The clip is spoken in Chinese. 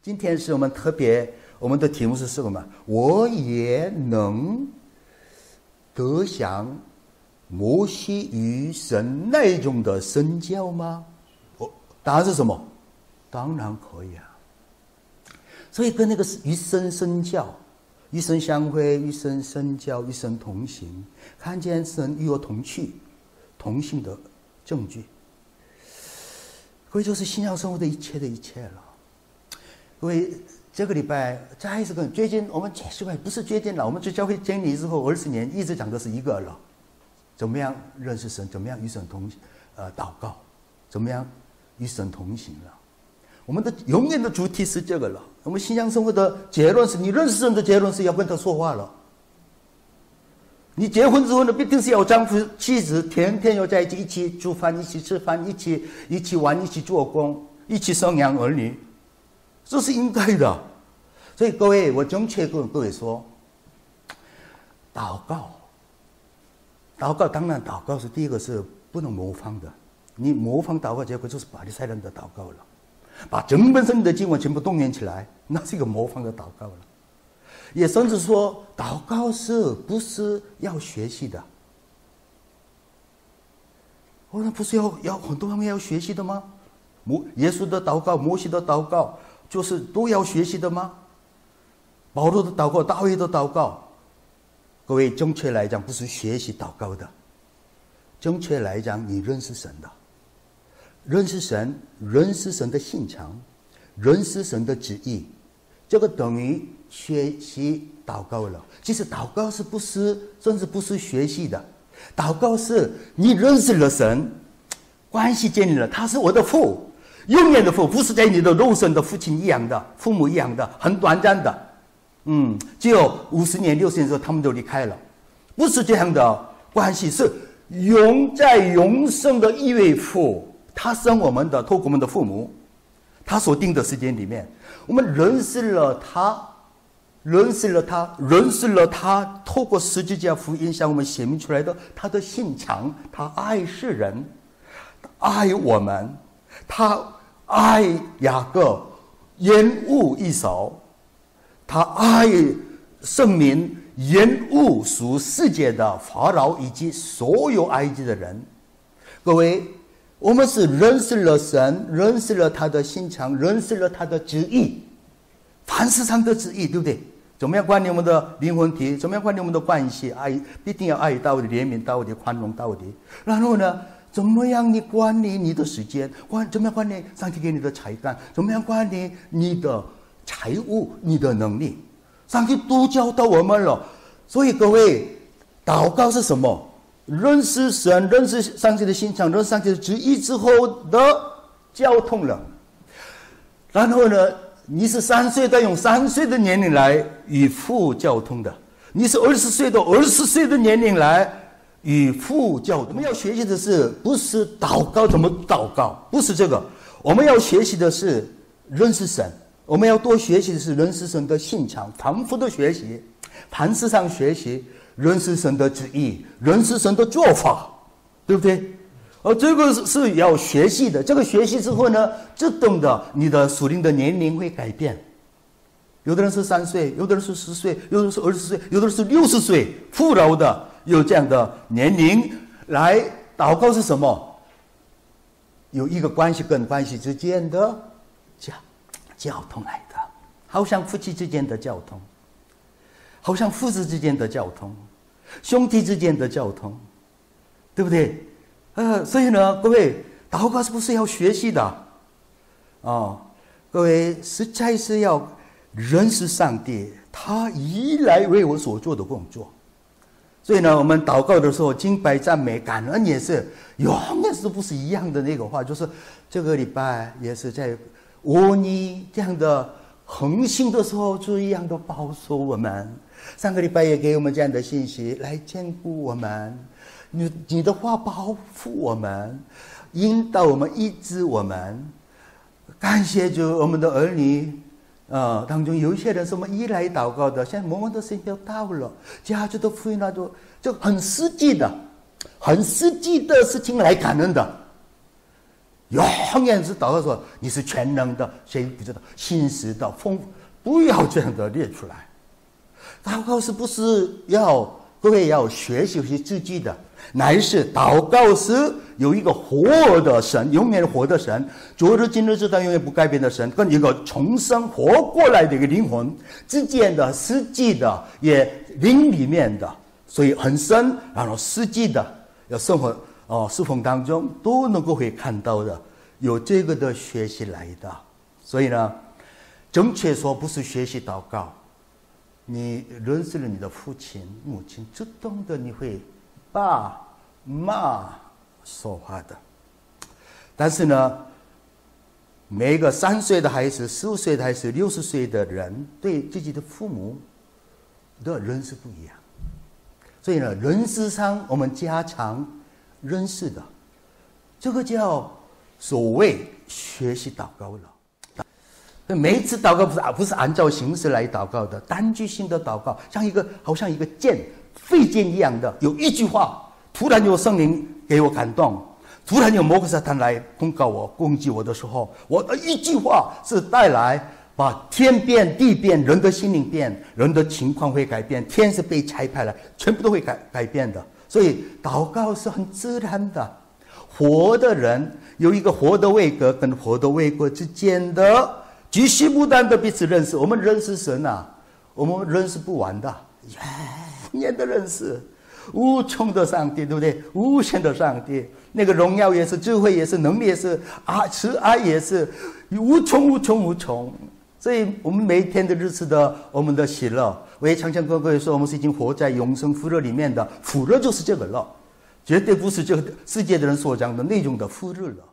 今天是我们特别，我们的题目是什么？我也能得享摩西与神那种的身教吗？答案是什么？当然可以啊。所以跟那个与神身教、与神相会、与神身教、与神同行，看见神与我同去、同行的证据，各位就是信仰生活的一切的一切了。各位，这个礼拜再一次跟最近我们这礼拜不是最近了，我们去教会建立之后20年，一直讲的是一个了，怎么样认识神，怎么样与神同祷告，怎么样与神同行了。我们的永远的主题是这个了。我们信仰生活的结论是，你认识神的结论是要跟他说话了。你结婚之后呢，必定是要丈夫妻子天天要在一起，一起煮饭，一起吃饭，一起玩，一起做工，一起生养儿女，这是应该的。所以各位，我正确跟各位说，祷告当然祷告是第一个是不能模仿的，你模仿祷告结果就是法利赛人的祷告了，把整本圣经的经文全部动员起来，那是一个模仿的祷告了。也甚至说，祷告是不是要学习的？那不是要很多方面要学习的吗？耶稣的祷告、摩西的祷告，就是都要学习的吗？保罗的祷告、大卫的祷告，各位，正确来讲不是学习祷告的，正确来讲，你认识神的，认识神的心肠，认识神的旨意，这个等于学习祷告了。其实祷告是不是，甚至不是学习的，祷告是你认识了神，关系建立了，他是我的父，永远的父，不是在你的肉身的父亲一样的，父母一样的，很短暂的。只有50年、60年之后，他们就离开了，不是这样的关系，是永生的一位父，他生我们的，透过我们的父母，他所定的时间里面，我们认识了他，透过十字架福音向我们显明出来的他的心肠，他爱世人，爱我们，他爱雅各，厌恶以扫。他爱圣民，厌恶属世界的法老以及所有埃及的人。各位，我们是认识了神，认识了他的心肠，认识了他的旨意，凡事上的旨意，对不对？怎么样管理我们的灵魂体？怎么样管理我们的关系？爱必定要爱到底，怜悯到底，宽容到底。然后呢，怎么样你管理你的时间？怎么样管理上帝给你的才干？怎么样管理你的财务，你的能力，上帝都教导我们了。所以各位，祷告是什么？认识神，认识上帝的心肠，认识上帝的旨意之后的交通了。然后呢，你是3岁的，用3岁的年龄来与父交通的；你是20岁的，20岁的年龄来与父交通。我们要学习的是，不是祷告怎么祷告，不是这个。我们要学习的是认识神。我们要多学习的是认识神的心肠，反复的学习，凡事上学习，认识神的旨意，认识神的做法，对不对？这个是要学习的。这个学习之后呢，自动的你的属灵的年龄会改变。有的人是3岁，有的人是10岁，有的人是20岁，有的人是60岁，富饶的有这样的年龄来祷告是什么？有一个关系跟关系之间的交通来的，好像夫妻之间的交通，好像父子之间的交通，兄弟之间的交通，对不对？所以呢，各位，祷告是不是要学习的？各位，实在是要认识上帝，他依来为我所做的工作。所以呢，我们祷告的时候，敬拜、赞美、感恩也是永远是不是一样的那个话，就是这个礼拜也是在你这样的恒星的时候，就一样的保守我们。上个礼拜也给我们这样的信息，来兼顾我们。你的话保护我们，引导我们，医治我们。感谢主，我们的儿女当中有一些人是我们依赖祷告的，现在我们的时间要到了，家族的福音就很实际的事情来感恩的。 永远是祷告说你是全能的，谁不知道信实的丰富，不要这样的列出来。祷告是不是要各位要学习自己的，乃是祷告是有一个活的神，永远活的神，昨日今日直到永远不改变的神，跟一个重生活过来的一个灵魂之间的实际的也灵里面的，所以很深，然后实际的要生活侍奉当中都能够会看到的，有这个的学习来的。所以呢，正确说不是学习祷告，你认识了你的父亲母亲，自动的你会爸妈说话的。但是呢，每个3岁的孩子、15岁的孩子、60岁的人对自己的父母的认识不一样，所以呢，认识上我们加强认识的，这个叫所谓学习祷告了。每一次祷告不是按照形式来祷告的，单句性的祷告，好像一个箭，飞箭一样的，有一句话，突然有圣灵给我感动，突然有魔鬼撒旦来攻击我的时候，我的一句话是带来把天变地变，人的心灵变，人的情况会改变，天是被拆开来，全部都会改变的。所以祷告是很自然的，活的人有一个活的位格跟活的位格之间的举世不断的彼此认识。我们认识神啊，我们认识不完的，永远的认识，无穷的上帝，对不对？无限的上帝，那个荣耀也是，智慧也是，能力也是，慈爱也是，无穷。所以我们每一天的日子的我们的喜乐，我也常常跟各位说，我们是已经活在永生福乐里面的，福乐就是这个乐，绝对不是这个世界的人所讲的那种的福乐了。